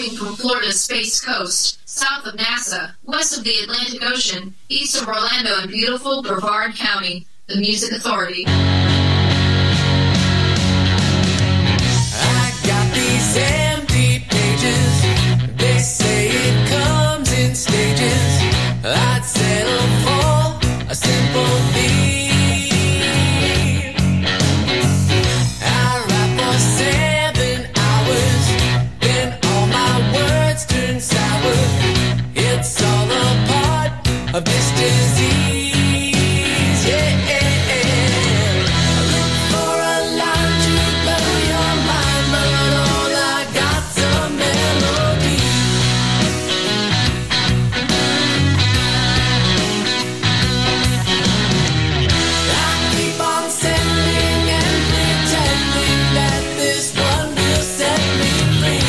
Coming from Florida's Space Coast, south of NASA, west of the Atlantic Ocean, east of Orlando and beautiful Brevard County, the Music Authority. I got these empty pages. They say it comes in stages. I'd settle for a simple theme. I write for 7 hours, then all my words turn sour. It's all a part of this disease, yeah. I look for a line to blow your mind, but all I got's a melody. I keep on sending and pretending that this one will set me free.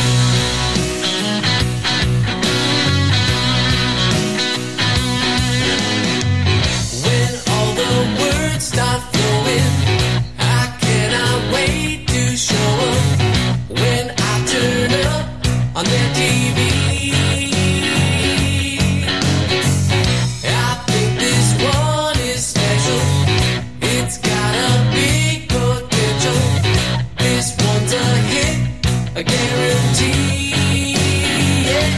When all the words start flowing, I cannot wait to show up. When I turn up on their TV, I think this one is special. It's got a big potential. This one's a hit, a guarantee. Yeah.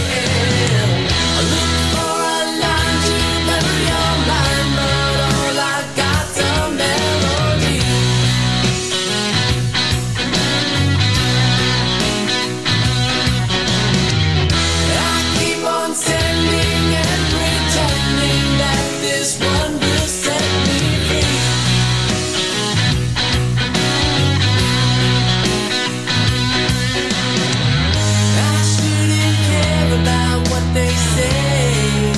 I look for a line to blow your mind, but all I got's a melody. I keep on sending and pretending that this one will set me free. I shouldn't care about what they say,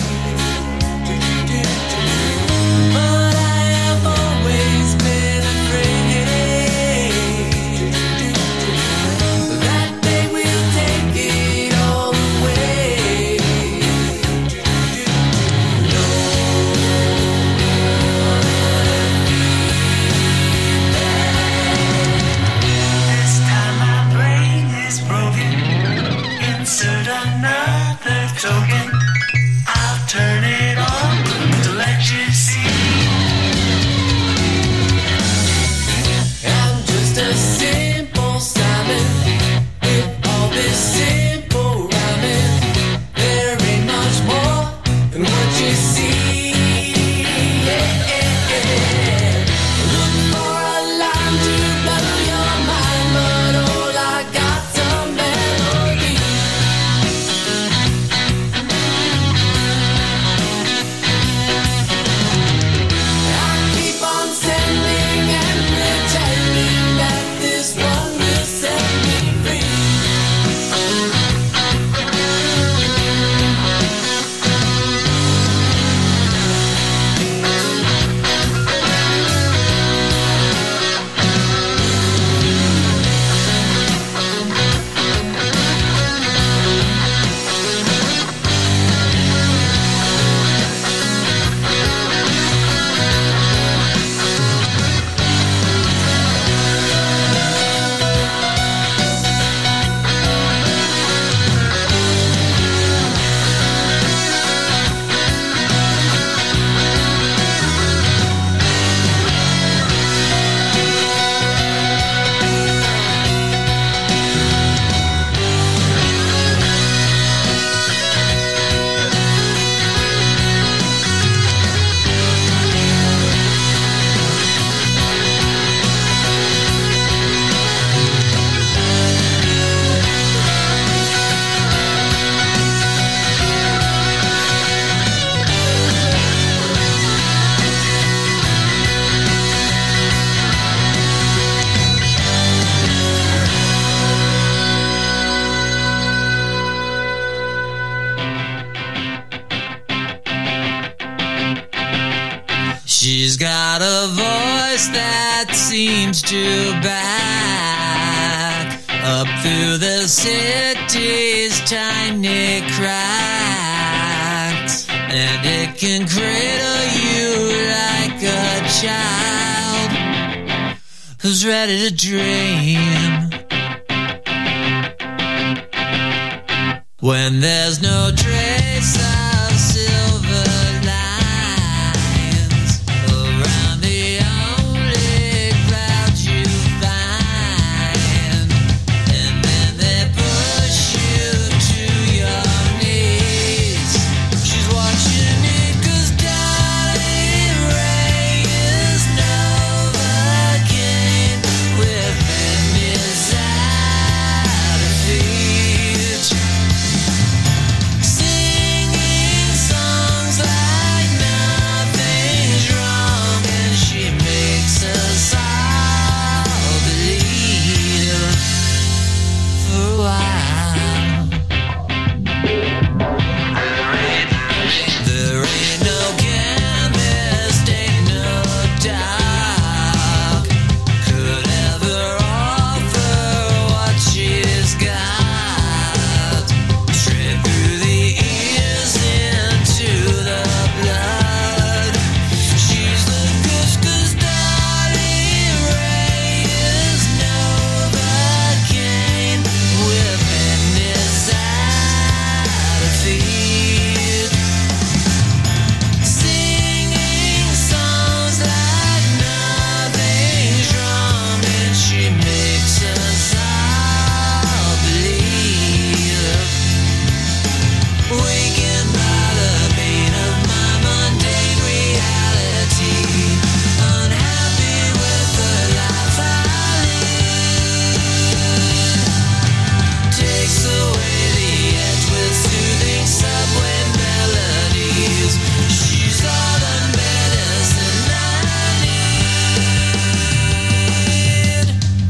but I have always been afraid that they will take it all away. This time my brain is broken. Insert another token. I'll turn it on to let you see. I'm just a simple Simon with all this simple rhyming. There ain't much more than what you see. Look for a line to blow your mind, but all I got's a melody. I keep on sending and pretending that this one will set me free. She's got a voice that seems to back up through the city's tiny cracks, and it can cradle you like a child who's ready to dream. When there's no trace of silver lines around the only clouds you find, and then they push you to your knees. She's watching it 'cause Dolly Ray is Novocaine with inside her feet. Singing songs like nothing's wrong, and she makes us all believe for a while. There ain't no chemist, ain't no doc could ever offer what she's got. Straight through the ears into the blood. She's the ghost 'cause Dolly Ray is Novocaine with inside her feet. Singing songs like nothing's wrong, and she makes us all believe. Wakened by the pain of my mundane reality, unhappy with the life I lead. Takes away the edge with soothing subway melodies. She's all the medicine I need.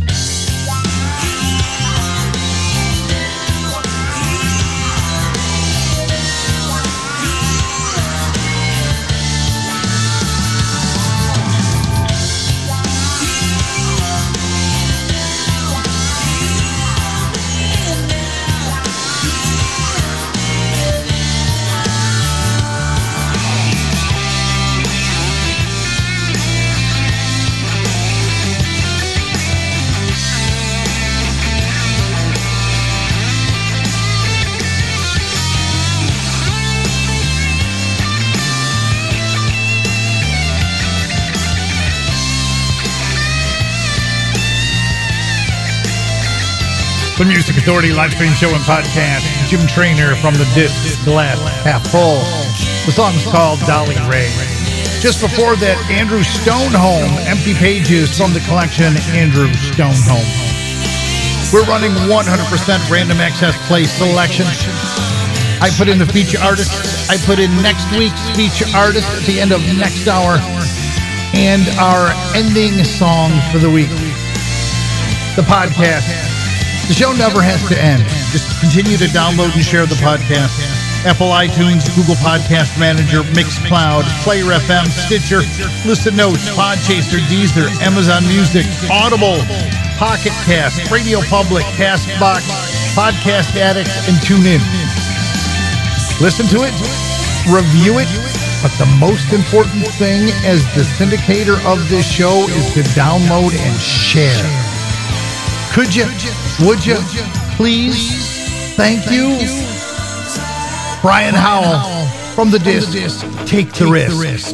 The Music Authority live stream show and podcast. Jim Trainer from the disc Glass Half Full. The song's called Dolly Ray. Just before that, Andrew Stonehome, Empty Pages from the collection Andrew Stonehome. We're running 100% random access play selection. I put in the feature artists. I put in next week's feature artist at the end of next hour, and our ending song for the week. The podcast. The show never has to end. Just continue to download and share the podcast. Apple iTunes, Google Podcast Manager, Mixcloud, Player FM, Stitcher, Listen Notes, Podchaser, Deezer, Amazon Music, Audible, Pocket Cast, Radio Public, Castbox, Podcast Addict, and TuneIn. Listen to it, review it, but the most important thing as the syndicator of this show is to download and share. Could you? Would you? Please? Thank you. Brian Howell from the disc, Take the Risk.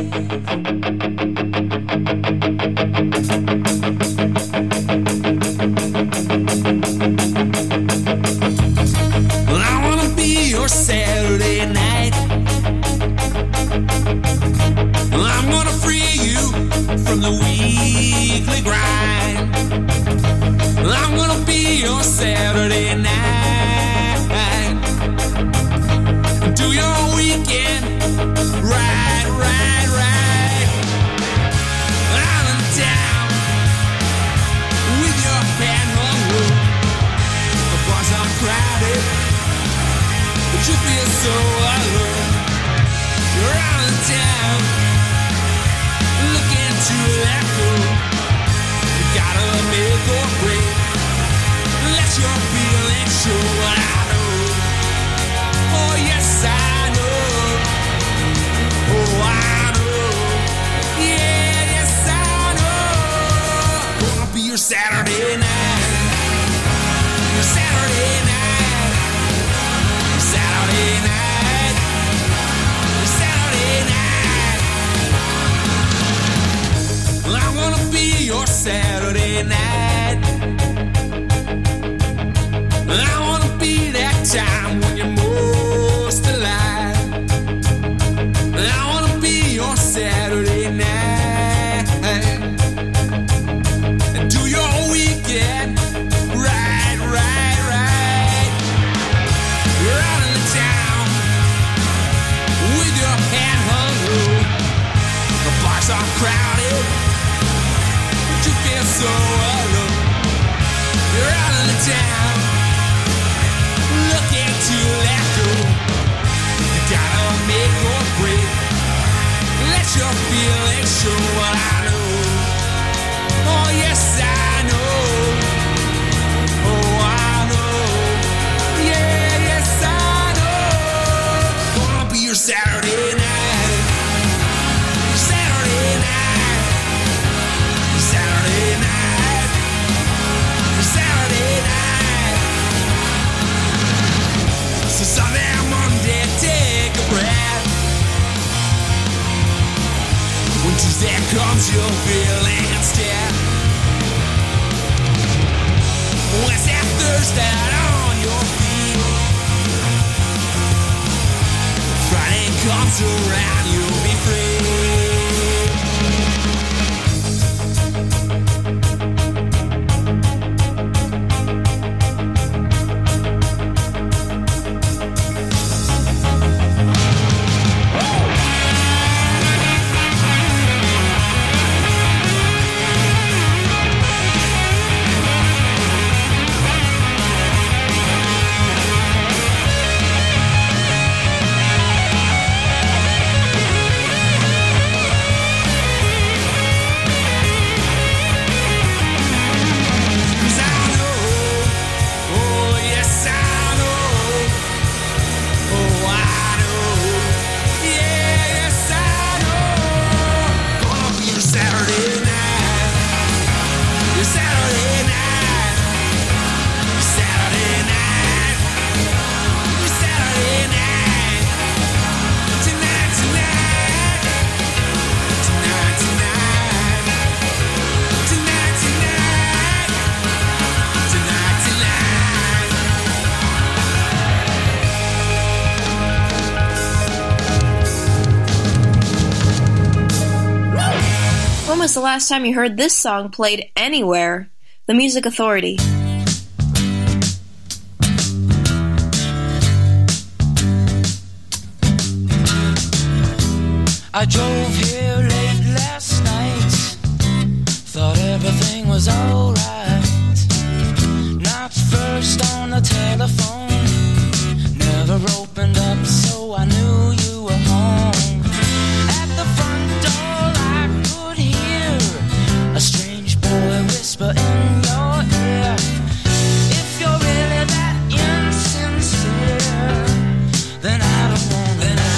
Well, I wanna be your Saturday night. Well, I'm gonna free you from the weekly grind. Well, I'm gonna be your Saturday night. Do your weekend right, right, right. Out in town with your head hung low. The bars are crowded, but you feel so alone. You're out in town, looking to let go. You gotta make or break. Let your feelings show. What I know, oh yes I know, oh I know, yeah yes I know. Gonna be your Saturday night, your Saturday night. so alone. You're out of the town, looking to let go. You gotta make or break. Let your feelings show what I know. Oh yes, I know. Oh, I know. Yeah, yes, I know. Gonna be your Saturday night. Saturday night. Saturday night. Saturday night. So Sunday, Monday, take a breath. When Tuesday comes, you'll feel instead. Wednesday, Thursday, on your feet. Friday comes around, you'll be free. When was the last time you heard this song played anywhere? The Music Authority. I drove here late last night. Thought everything was alright. Not first on the telephone. Never opened up, so I knew you were home. At the front door I could hear a strange boy whisper in your ear. If you're really that insincere, then I don't want to know.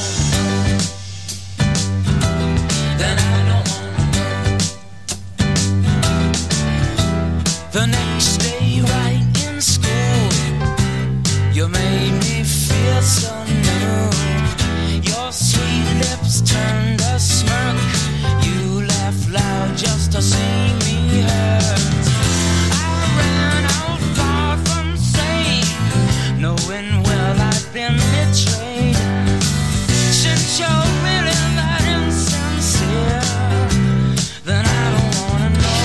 The next day right in school, you made me feel so new. Your sweet lips turned a smirk. You laughed loud just to see me hurt. I ran out far from safe, knowing well I'd been betrayed. Since you're really that insincere, then I don't wanna know.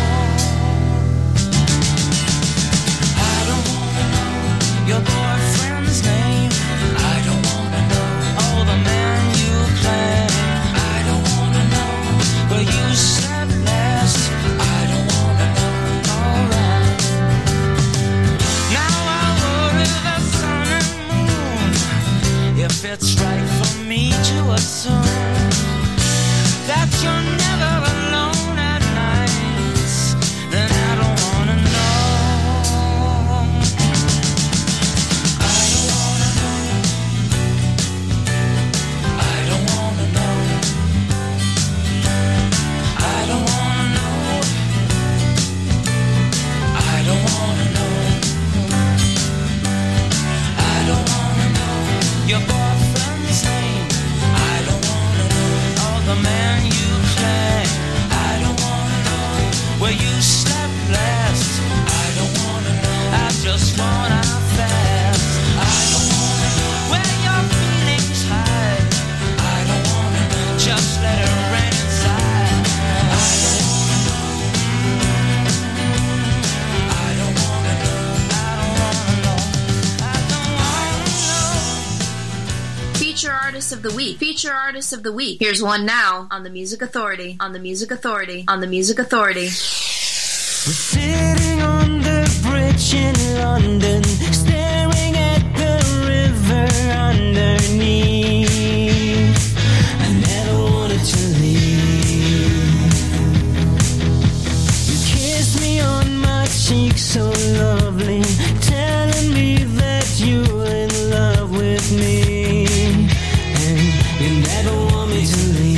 I don't wanna know your boyfriend's name. I don't wanna know all the men you claim. I don't wanna know where you slept last. I don't wanna know, alright. Now I worry the sun and moon, if it's right for me to assume that you're never alone at night, then I don't wanna know. I don't wanna know. I don't wanna know. I don't wanna know. I don't wanna know. I don't wanna know your boyfriend's name. I don't wanna know all the men you claim. I don't wanna know where you slept last. I don't wanna know. I just wanna fast. I don't wanna know where your feelings hide. I don't wanna know. Just let it rain inside. I don't wanna know. I don't wanna know. I don't wanna know. I don't wanna know. Feature Artist of the Week. Feature Artist of the Week. Here's one now on the Music Authority. On the Music Authority. On the Music Authority. Sitting on the bridge in London, staring at the river underneath. I never wanted to leave. You kissed me on my cheek so lovely, telling me that you're in love with me, and you never want me to leave.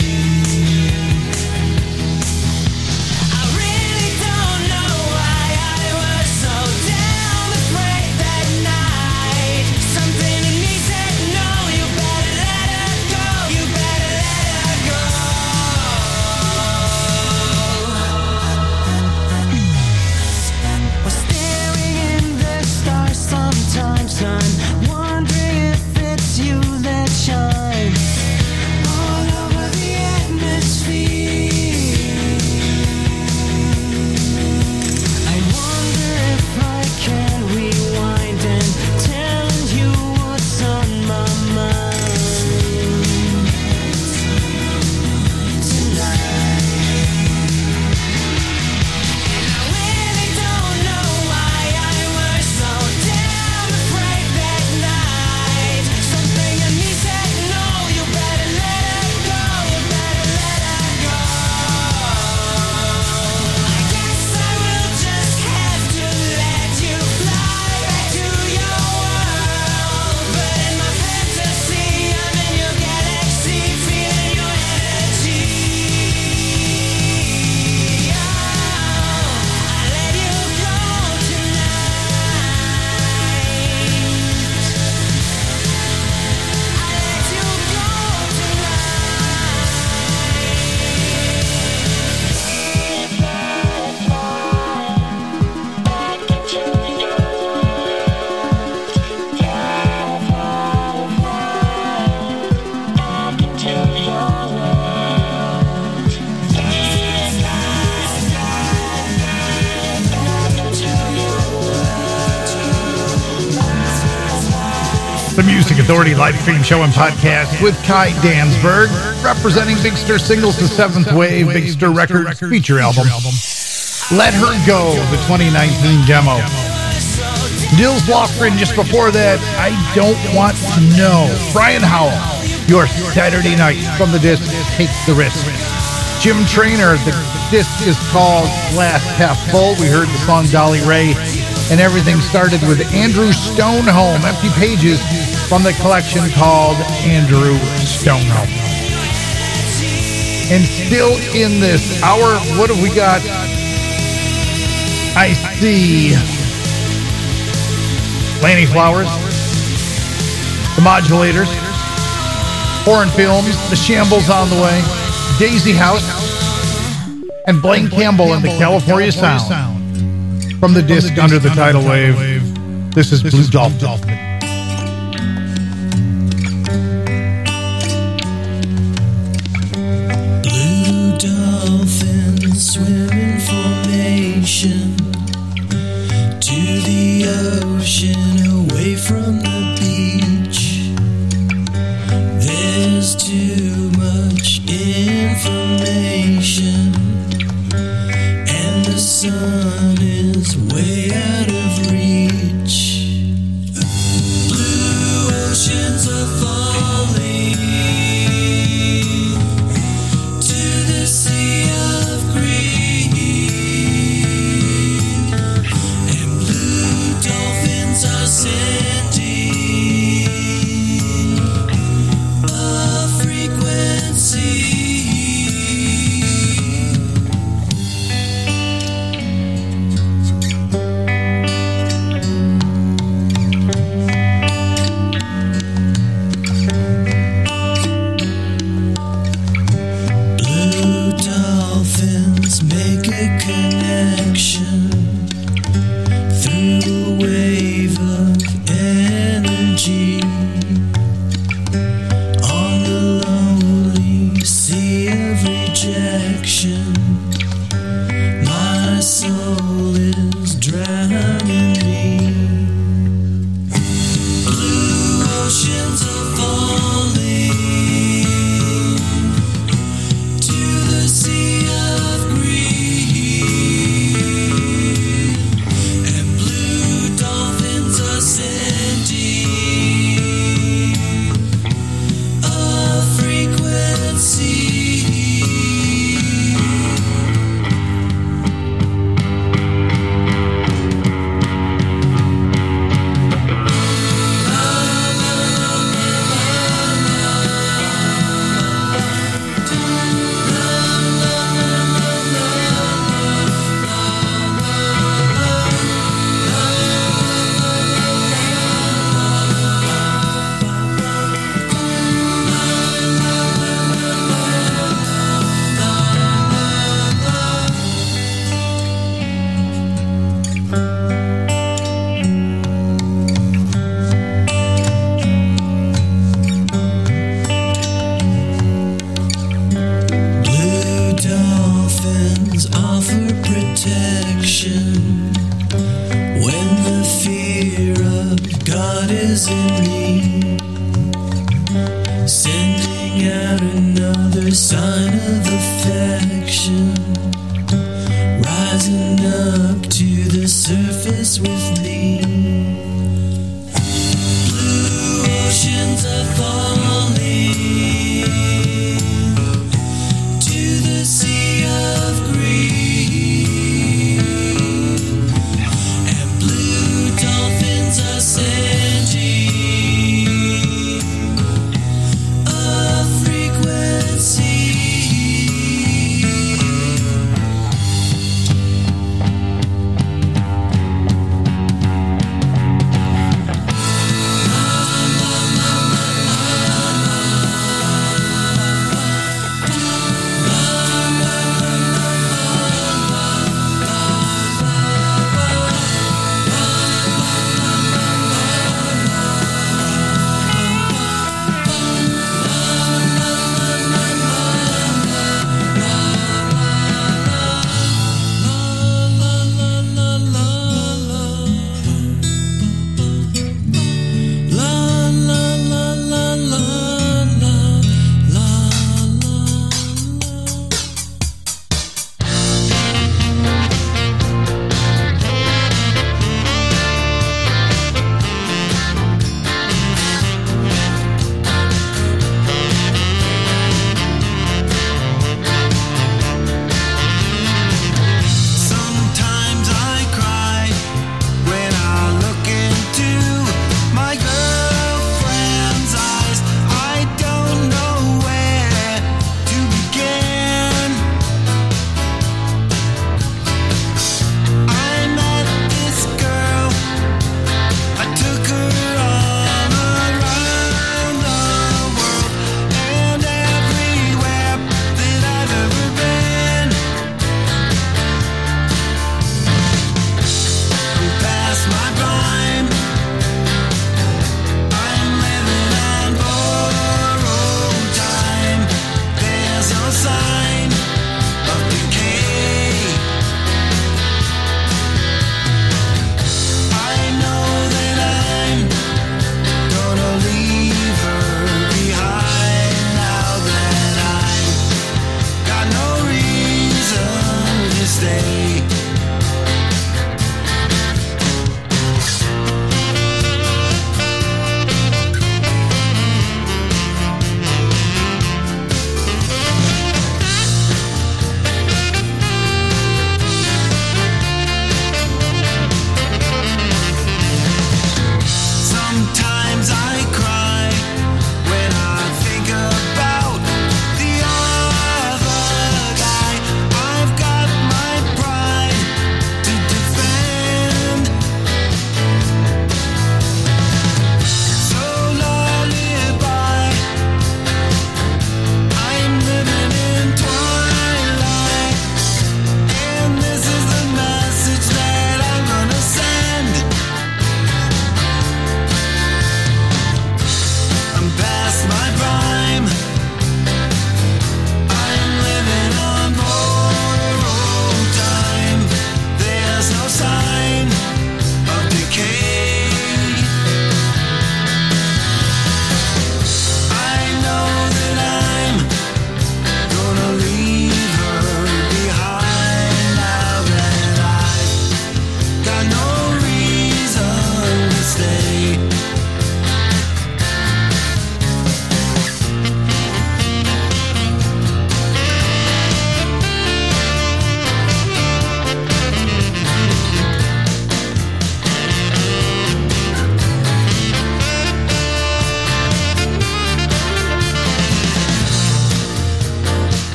The Music Authority live stream show and podcast with Kai Dansberg, representing Big Stir Singles, the Seventh Wave, Big Stir Records feature album. Let Her Go, the 2019 demo. Nils Lofgren just before that, I Don't Want to Know. Brian Howell, Your Saturday Night from the disc Take the Risk. Jim Trainer, the disc is called Glass Half Full. We heard the song Dolly Ray, and everything started with Andrew Stonehome, Empty Pages, from the collection called Andrew Stonehome. And still in this hour, what have we got? I see Lanny Flowers, the Modulators, Foreign Films, the Shambles on the way, Daisy House, and Blaine Campbell and the California Sound. From the disc Under the Tidal Wave, this is Blue Dolphin. Blue dolphins swim in formation to the ocean, away from the beach. There's too much information, and the sun is way out of reach. Blue oceans are falling to the sea of green, and blue dolphins are sending a frequency. Make a connection through a wave of energy on the lonely sea of rejection. My soul is drowning me. Blue oceans are falling to the sea of green, prison me, sending out another sign of affection, rising up to the surface with me. Blue oceans are falling to the sea of green, and blue dolphins are sending a frequency.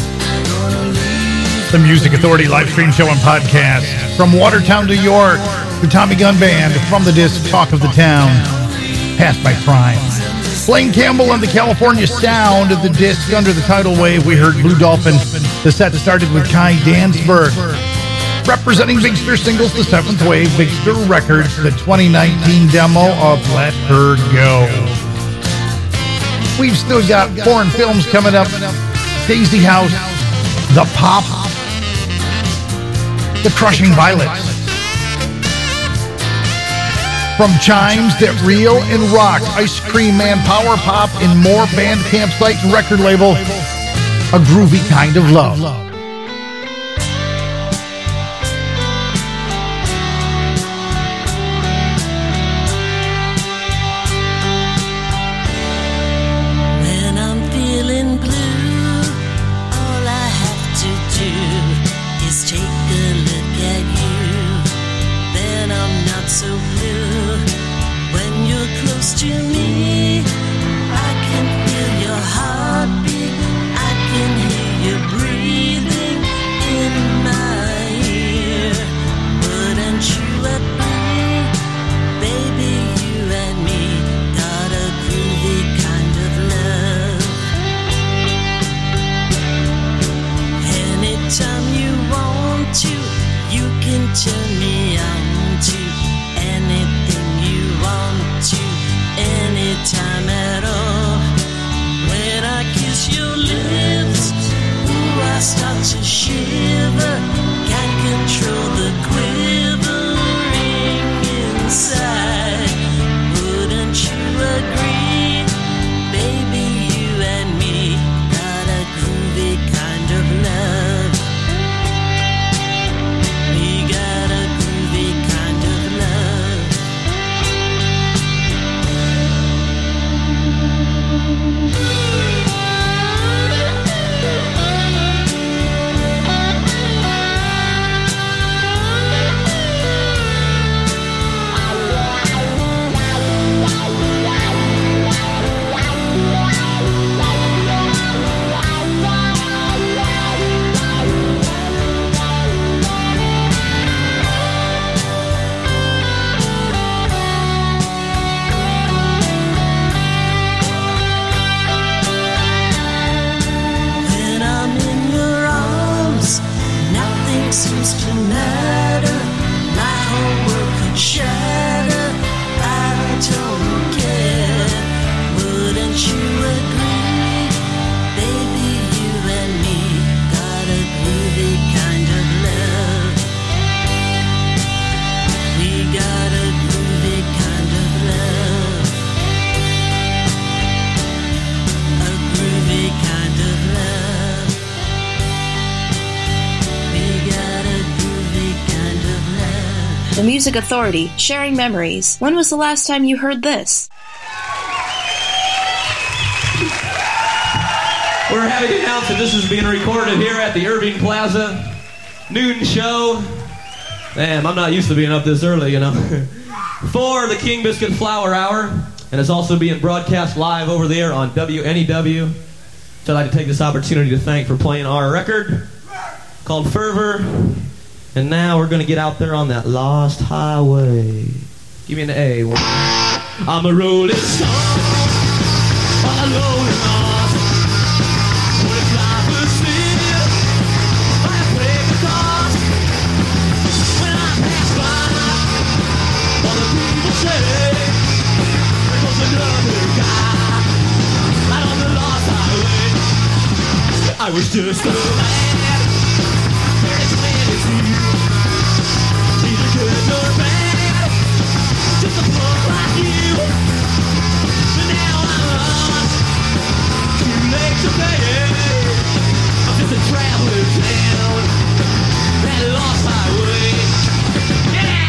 The Music Authority live stream show and podcast from Watertown, New York. The Tommy Gun Band from the disc Talk of the Town, Passed by Crime. Blaine Campbell and the California Sound of the disc Under the Tidal Wave. We heard Blue Dolphin. The set started with Kai Dansberg. Representing Big Stir Singles, the 7th Wave, Big Stir Records, the 2019 demo of Let Her Go. We've still got foreign films coming up. Daisy House, The Pop, The Crushing Violets. From Chimes, That Real and Rock, Ice Cream Man, Power Pop, and more. Band, campsite, and record label, A Groovy Kind of Love. When I'm feeling blue, all I have to do is take a look at you. Then I'm not so blue. When you're close to me, I can feel your heartbeat. I can hear you breathing in my ear. Wouldn't you agree, baby, you and me got a groovy kind of love. Anytime you want to, you can turn me on to anything you want to, anytime at all. When I kiss your lips, ooh, I start to shiver. Can't control the quivering inside. Wouldn't you agree, baby, you and me got a groovy kind of love. We got a groovy kind of love. When I'm in your arms, nothing seems to matter. My whole world could shatter. I don't care. Wouldn't you agree, baby? You and me got a groovy kind of love. We got a groovy kind of love. A groovy kind of love. We got a groovy kind of love. The Music Authority, sharing memories. When was the last time you heard this? We're happy to announce that this is being recorded here at the Irving Plaza noon show. Damn, I'm not used to being up this early, you know. For the King Biscuit Flower Hour, and it's also being broadcast live over there on WNEW. So I'd like to take this opportunity to thank for playing our record called Fervor. And now we're going to get out there on that lost highway. Give me an A. I'm a rolling stone, all alone and lost. What if life was still? I break the cost. When I pass by, all the people say there goes another guy right on the lost highway. I was just a lad, as bad as you. Neither good nor bad, just a punk like you. But now I'm lost, too late to pay. I'm just a traveler down that lost highway. Yeah!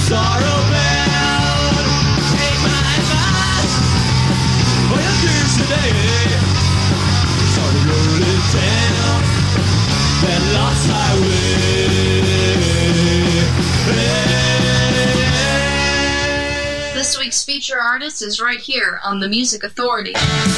sorrow bound. Take my advice for your tears today. Start rolling down that lost highway. This week's feature artist is right here on The Music Authority.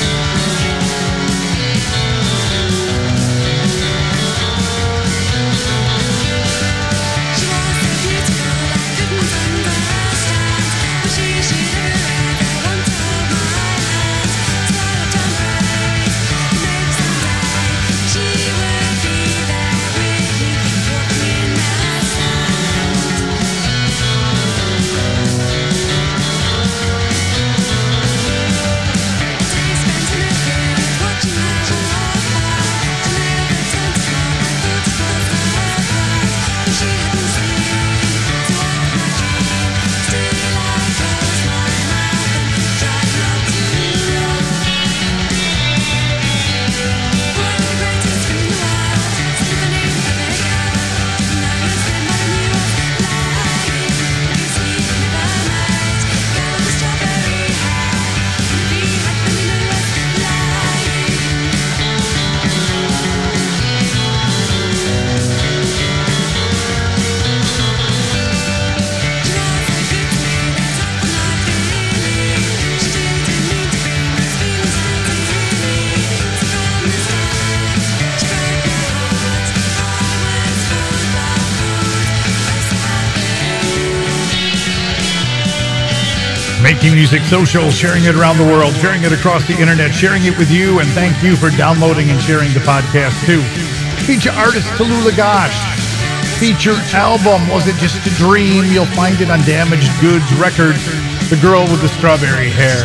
Making music social, sharing it around the world, sharing it across the internet, sharing it with you, and thank you for downloading and sharing the podcast too. Feature artist Tallulah Gosh. Feature album, Was It Just a Dream? You'll find it on Damaged Goods Records, The Girl with the Strawberry Hair.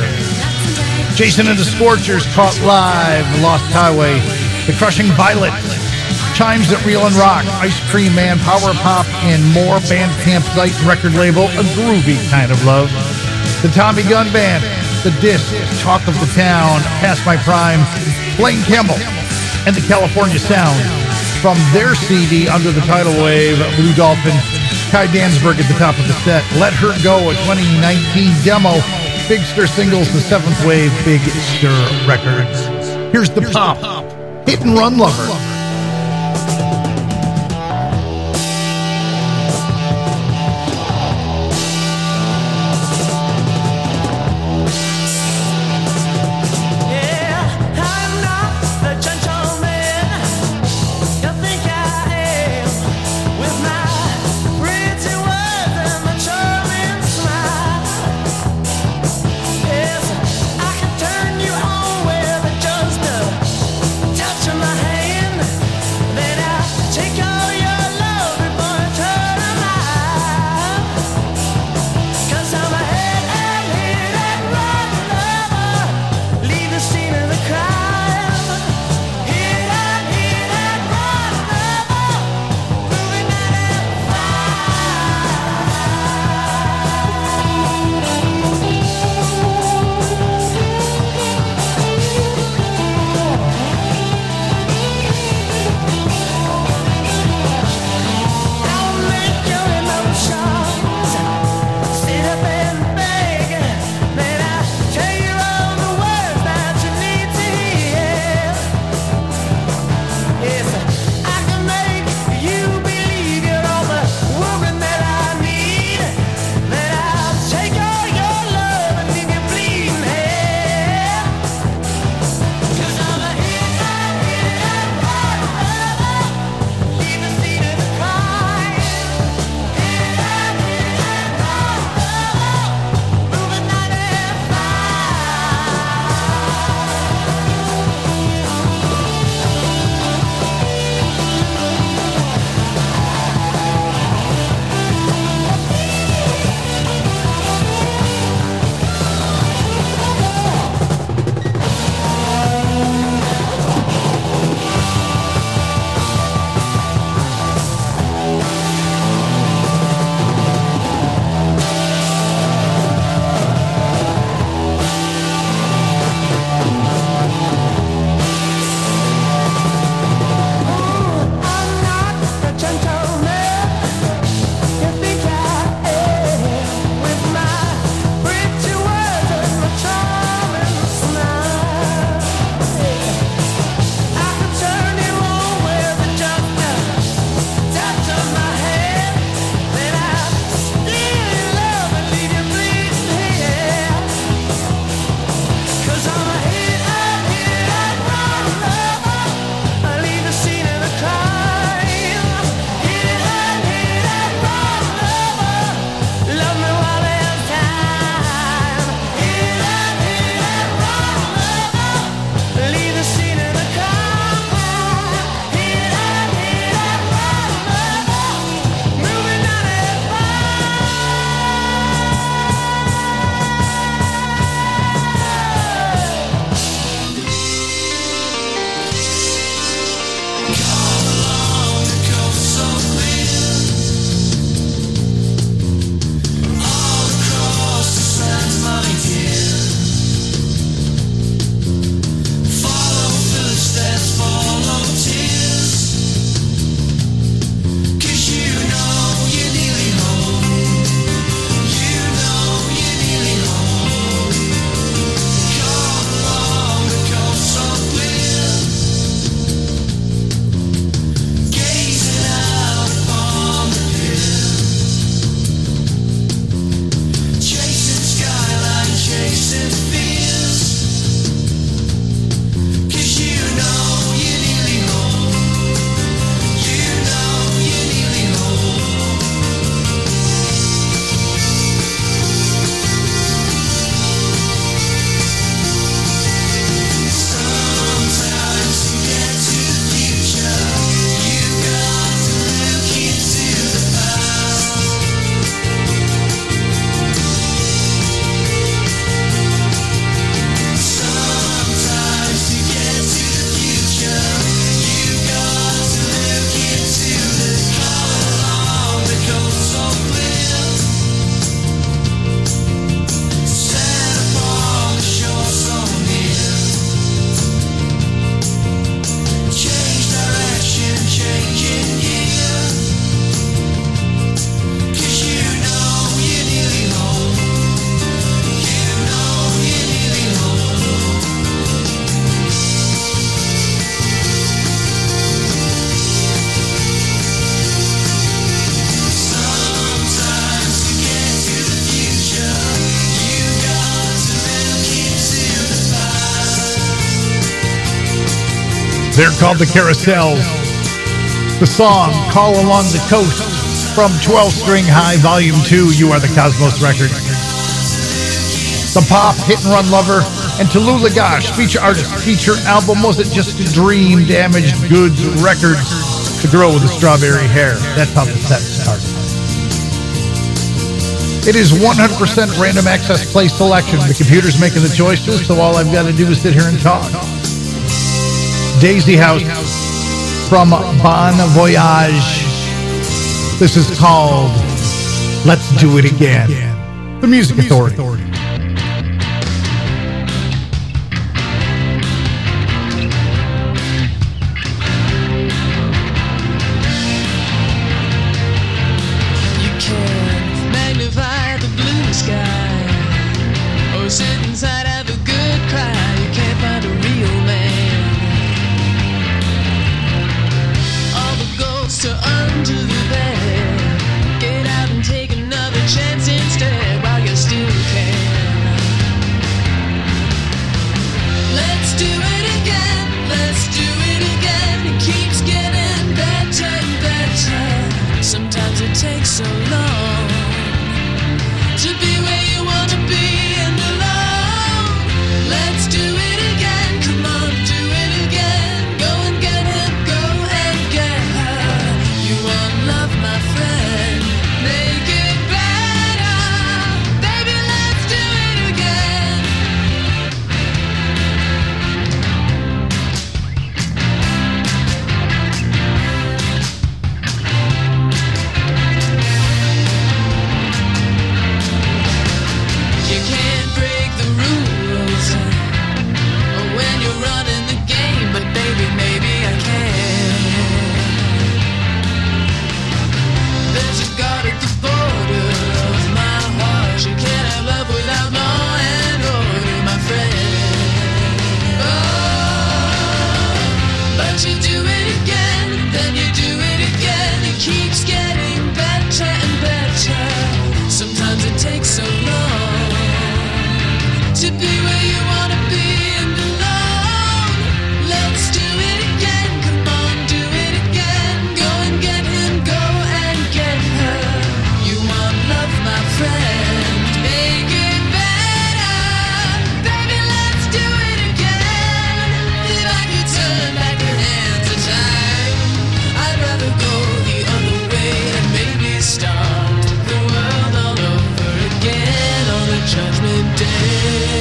Jason and the Scorchers, Caught Live, Lost Highway, The Crushing Violet, Chimes That Reel and Rock, Ice Cream Man, Power Pop, and more. Bandcamp site and record label, A Groovy Kind of Love. The Tommy Gunn Band, The Disc, Talk of the Town, Past My Prime, Blaine Campbell, and the California Sound. From their CD, Under the Tidal Wave, Blue Dolphin, Kai Dansberg at the top of the set, Let Her Go, a 2019 demo, Big Stir Singles, The Seventh Wave, Big Stir Records. Here's the pop, Hit and Run Lover. Touch of my hand. They're called the Carousels. The song, Call Along the Coast, from 12 String High Volume 2, You Are the Cosmos Records. The pop hit and run lover and Tallulah Gosh feature artist feature album Was It Just a Dream? Damaged Goods Records. The girl with the strawberry hair. That's how the set started. It is 100% random access play selection. The computer's making the choices, so all I've got to do is sit here and talk. Daisy House from Bon Voyage. This is called Let's Do It Again. The Music Authority. You can magnify the blue sky or sit inside, have a good cry. You can't find a real man. All the ghosts are under the bed. Get out and take another chance instead while you still can. Let's do it again. Let's do it again. It keeps getting better and better. Sometimes it takes so long to be where you want to be and alone. Let's do it again. Come on, do it again. Go and get him, go and get her. You want love, my friend? Make it better. Baby, let's do it again. You can't break the rules when you're running the game, but baby, maybe I can. There's a guard at the border of my heart. You can't have love without law and order, my friend. Oh, but you do it again, then you do it again. It keeps getting better and better. Sometimes it takes so long to be where you wanna be and alone. Let's do it again. Come on, do it again. Go and get him, go and get her. You want love, my friend? Make it better. Baby, let's do it again. If I could turn back the hands of time, I'd rather go the other way and maybe start the world all over again on a judgment day.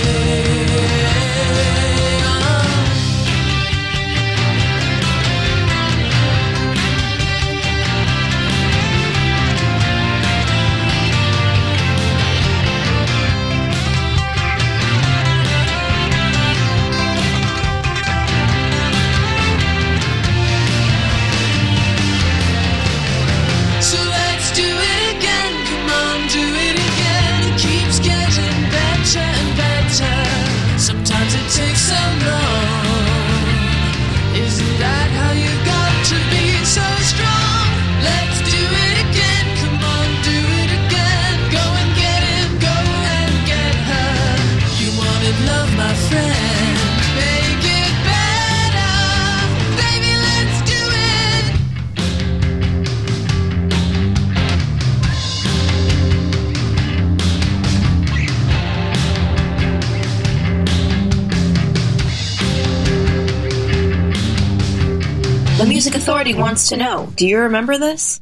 So let's do it again. Come on, do it again. It keeps getting better and better. Sometimes it takes so long. Isn't that how you got to be so strong? Let's do it again. Come on, do it again. Go and get him, go and get her. You wanted love, my friend. Make it better. Baby, let's do it. The Music Authority wants to know, do you remember this?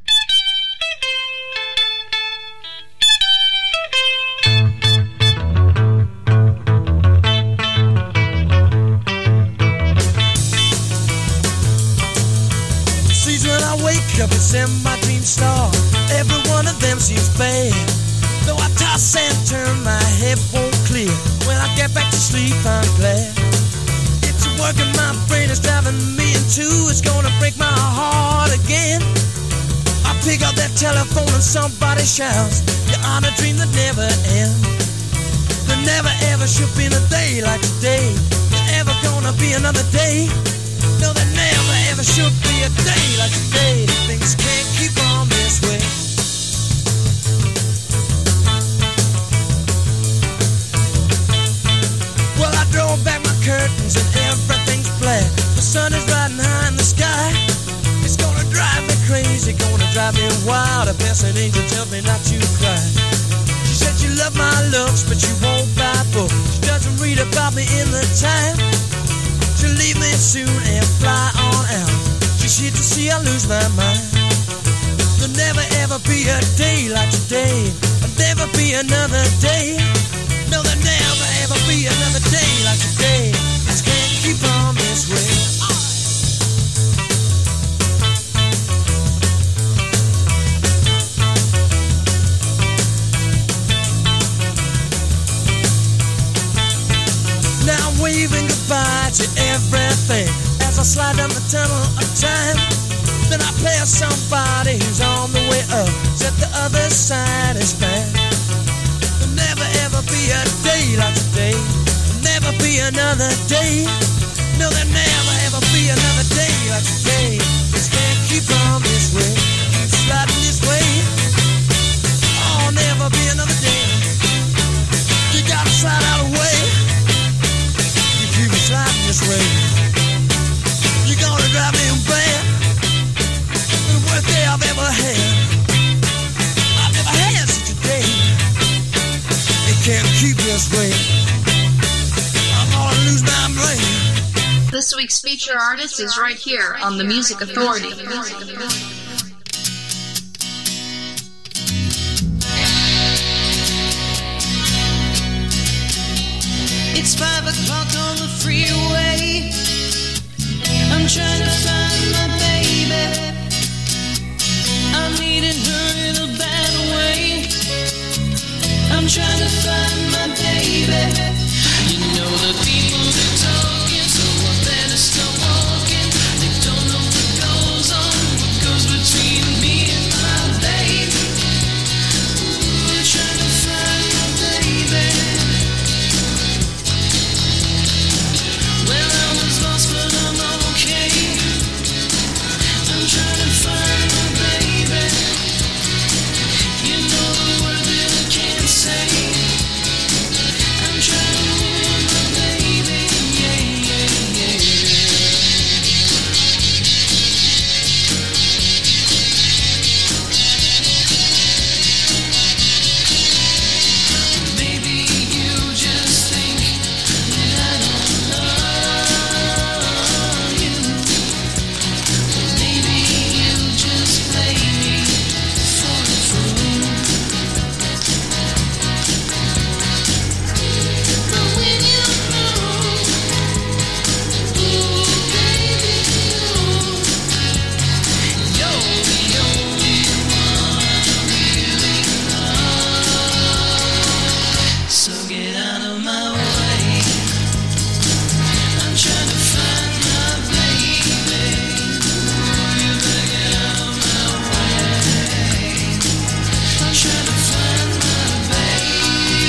Sees when I wake up, it's in my dream star. Every one of them seems bad. Though I toss and turn, my head won't clear. When I get back to sleep, I'm glad. It's working, my brain is driving me in two. It's gonna break my heart again. I pick up that telephone and somebody shouts, you're on a dream that never ends. There never ever should be a day like today. There ever gonna be another day? No, there never ever should be a day like today. Things can't keep on this way. Well, I drove back my curtains and everything's black. The sun is riding high crazy, gonna drive me wild. A blessed angel tells me not to cry. She said she loved my looks, but she won't buy books. She doesn't read about me in the time. She'll leave me soon and fly on out. She's here to see I lose my mind. There'll never ever be a day like today. There'll never be another day. No, there'll never ever be another day like today. I just can't keep on this way. Now I'm waving goodbye to everything as I slide down the tunnel of time. Then I play somebody who's on the way up, said the other side is bad. There'll never ever be a day like today. There'll never be another day. No, there'll never ever be another day like today. Just can't keep on this way. Keep sliding this way. Oh, never be another day. You gotta slide out of the way. You keep sliding this way. You're gonna drive me bad. The worst day I've ever had. I've never had such a day. It can't keep this way. I'm gonna lose my brain. This week's feature artist is right here on the Music Authority. It's 5 o'clock on the freeway. I'm trying to find my baby. I'm needing her in a bad way. I'm trying to find my baby. You know the people are talking, so I better stop walking. They don't know what goes on, what goes between me and my baby. Ooh, I'm trying to find my baby. Well, I was lost, but I'm okay. I'm trying to find my baby. You know the word that I can't say. I'm trying to find my baby. Yeah, yeah, yeah. Maybe you just think that I don't love you. Maybe you just play me for a fool. But when you know, ooh, baby, you're the only one I really love. So get out of my way. I'm trying to find my baby. You better get out of my way. I'm trying to find my baby.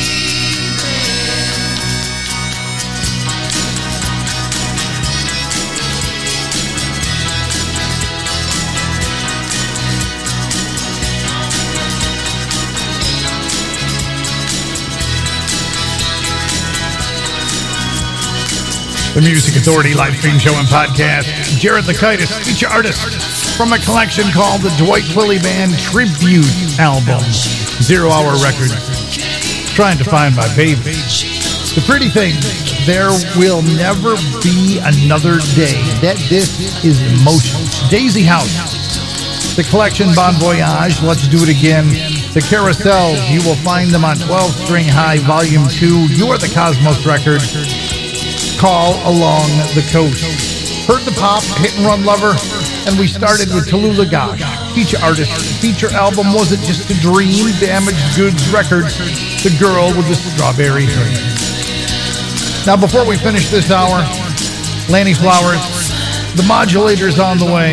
The Music Authority live stream show and podcast. Jared Lakaitis, feature artist from a collection called the Dwight Twilley Band Tribute Album. 0 Hour Record. Trying to find my baby. The pretty thing, there will never be another day. That disc is emotion. Daisy House. The collection Bon Voyage, Let's Do It Again. The Carousels, you will find them on 12 String High Volume 2. You Are the Cosmos record. Call Along the Coast. Heard the pop, Hit and Run Lover, and we started with Tallulah Gosh. Feature artist, feature album, Was It Just a Dream? Damaged Goods Records, The Girl with the Strawberry Hair. Now before we finish this hour, Lanny Flowers, the Modulator's on the way,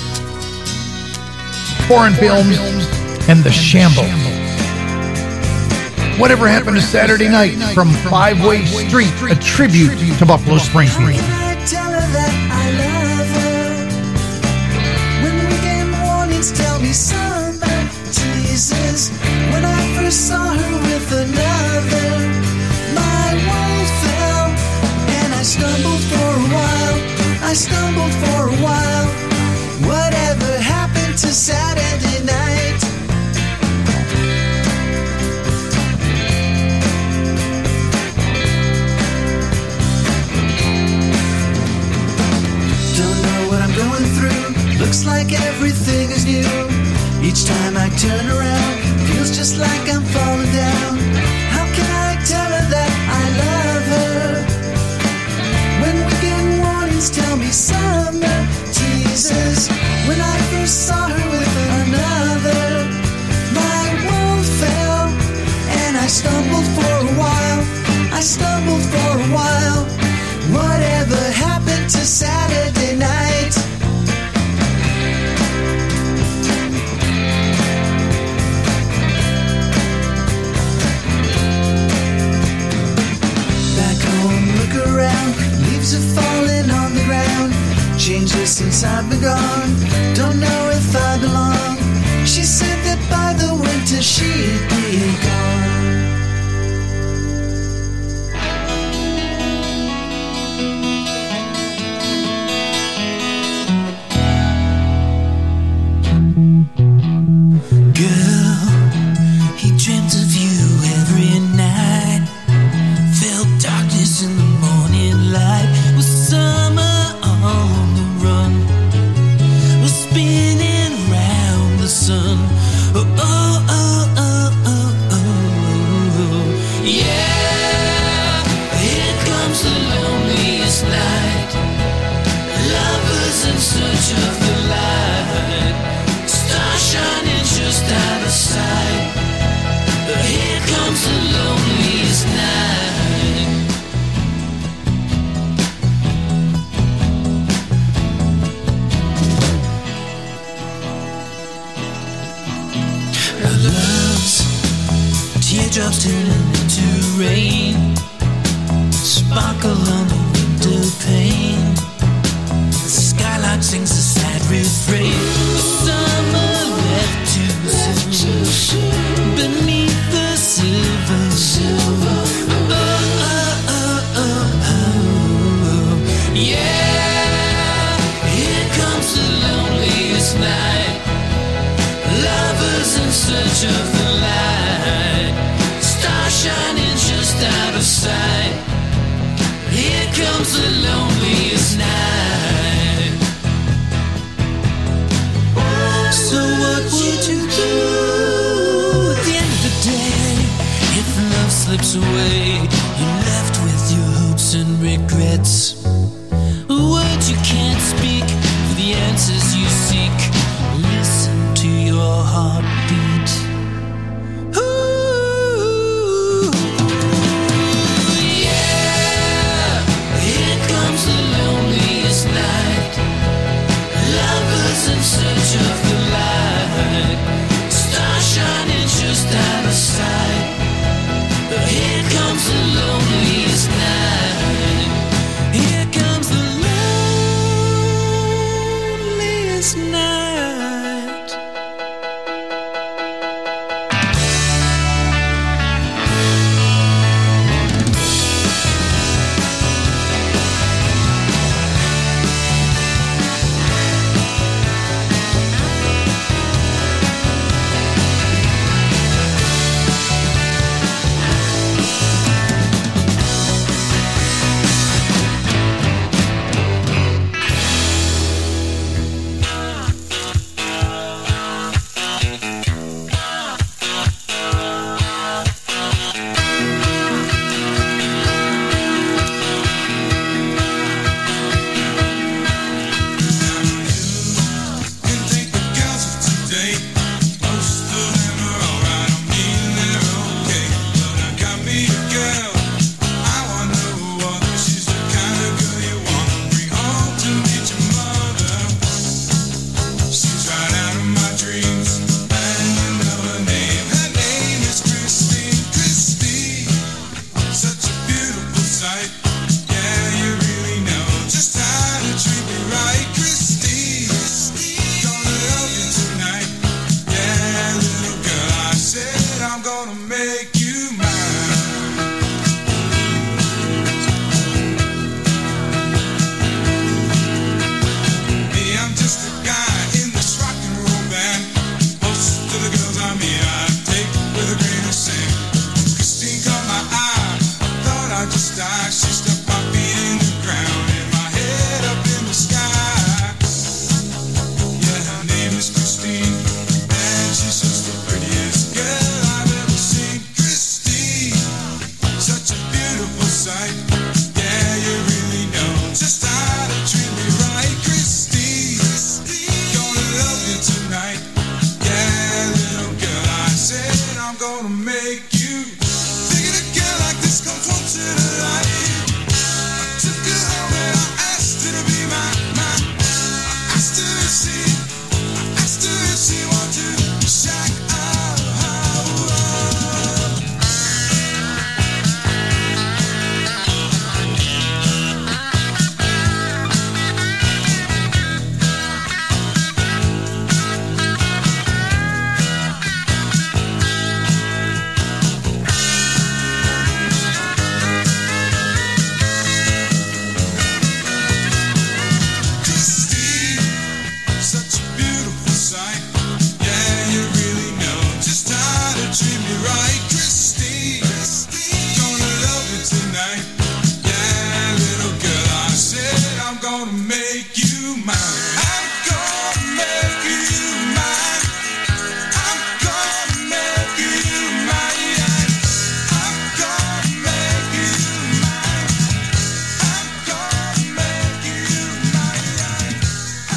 Foreign Films, and The Shambles. Whatever Happened to Saturday Night from Five-Way Street, a tribute to Buffalo Springfield. When I tell her that I love her, when weekend mornings tell me summer Jesus, when I first saw her with another, my world fell, and I stumbled for a while, Whatever happened to Saturday? time I turn around, feels just like I'm falling down. How can I tell her that I love her? When we get warnings, tell me summer teases. When I first saw her with another, my world fell, and I stumbled for a while. I stumbled for a while. Whatever happened to Saturday night? Back home, look around, leaves are falling on the ground. Changes since I've been gone, don't know if I belong. She said that by the winter she'd be gone. Girl, he dreamt of you every night. Felt darkness in the morning light. Was summer on the run. Was spinning round the sun. Oh, oh, oh, oh, oh, oh. Yeah, here comes the loneliest night. Lovers in search of the light. Star shining just out of sight. Here comes the loneliest night. Our loves, teardrops turning into rain. Sparkle on the window pane. The skylight sings a sad refrain. Summer left too soon beneath the silver. Oh, oh, oh, oh, oh. Yeah, here comes the loneliest night. Lovers in search of the light. Star shining just out of sight. Here comes the loneliest night. So what would you do at the end of the day if love slips away? You're left with your hopes and regrets. Words you can't speak for the answers you seek. Listen to your heartbeat. Ooh, yeah, here comes the loneliest night. Lovers in search of the light. Star shining just out of sight. Here comes the loneliest night. Here comes the loneliest night.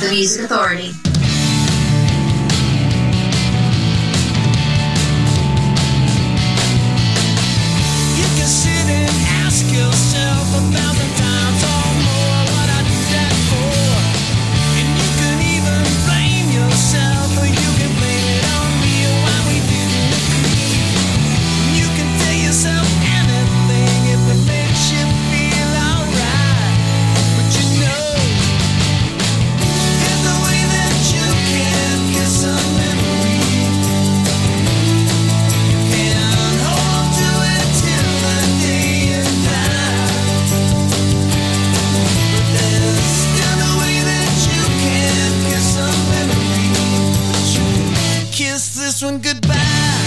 the Music Authority. You can sit and ask yourself 1,000 times or more what I do that for. And you can even blame yourself, or you can blame it on me why we didn't agree. You can tell yourself anything if it makes you feel alright. But you know, there's no way that you can kiss a memory. You can hold to it till the day you die. But there's still no way that you can kiss a memory. But you can kiss this one goodbye.